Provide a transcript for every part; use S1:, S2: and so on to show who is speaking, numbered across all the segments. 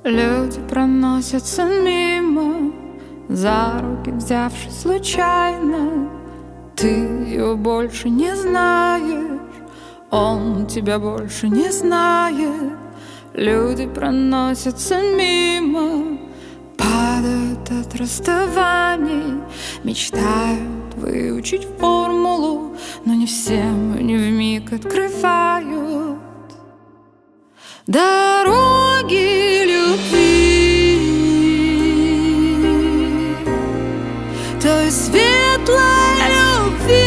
S1: Люди проносятся мимо, за руки взявшись случайно. Ты его больше не знаешь, он тебя больше не знает. Люди проносятся мимо, падают от расставаний, мечтают выучить формулу, но не всем не вмиг открывают дороги любви, той светлой любви.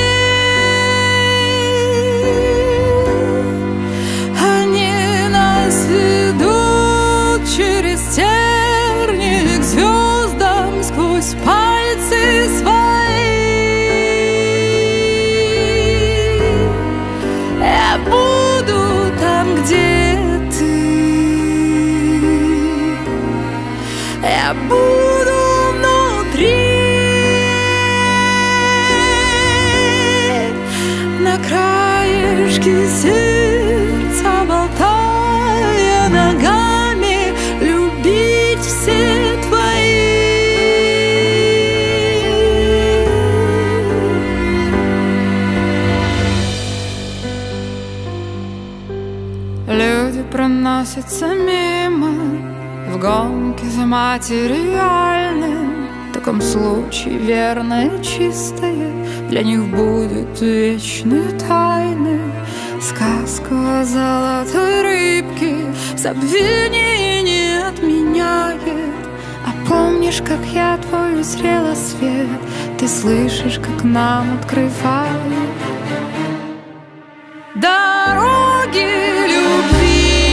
S1: Они нас ведут через тернии к звездам, сквозь пальцы свои. Я буду там, где я буду внутри, на краешке сердца болтая ногами, любить все твои. Люди проносятся мимо в гонке за материальным. В таком случае верное и чистое для них будет вечной тайной. Сказку о золотой рыбке забвение не отменяет. А помнишь, как я твой узрела свет? Ты слышишь, как нам открывают дороги любви.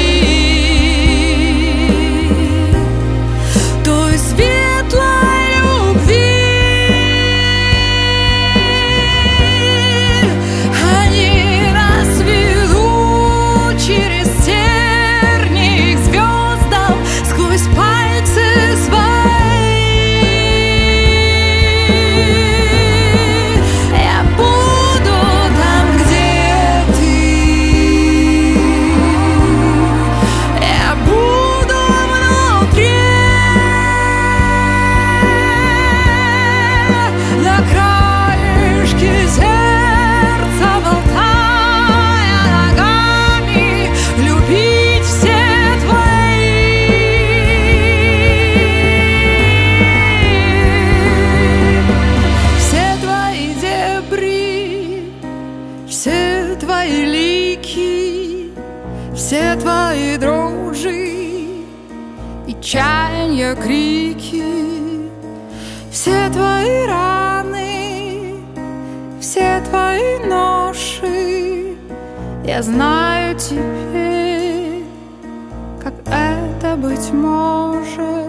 S1: Все твои лики, все твои дрожи и чаяния, крики, все твои раны, все твои ноши. Я знаю теперь, как это быть может.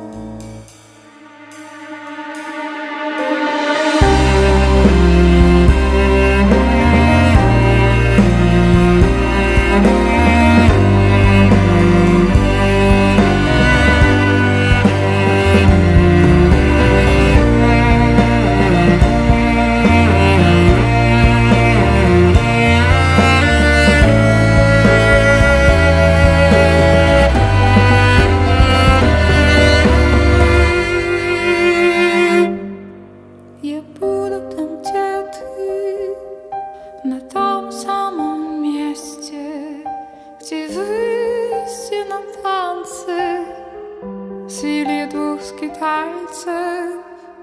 S1: Я буду там, где ты, на том самом месте, где в истинном танце свели двух скитальцев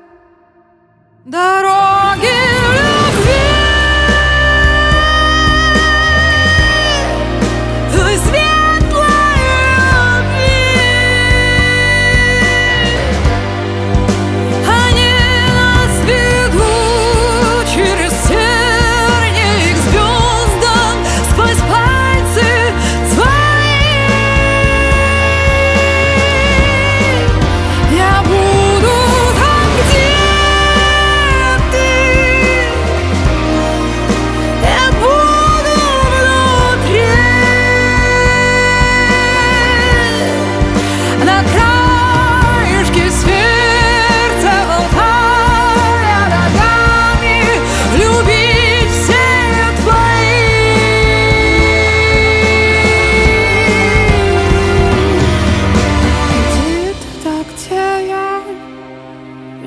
S1: дороги любви. Той светлой любви. Они нас ведут через тернии к звездам, сквозь пальцы свои. Я буду там, где ты.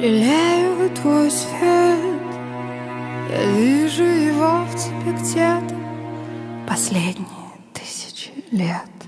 S1: лелею твой свет. Я вижу его в тебе где-то последние 1000 лет.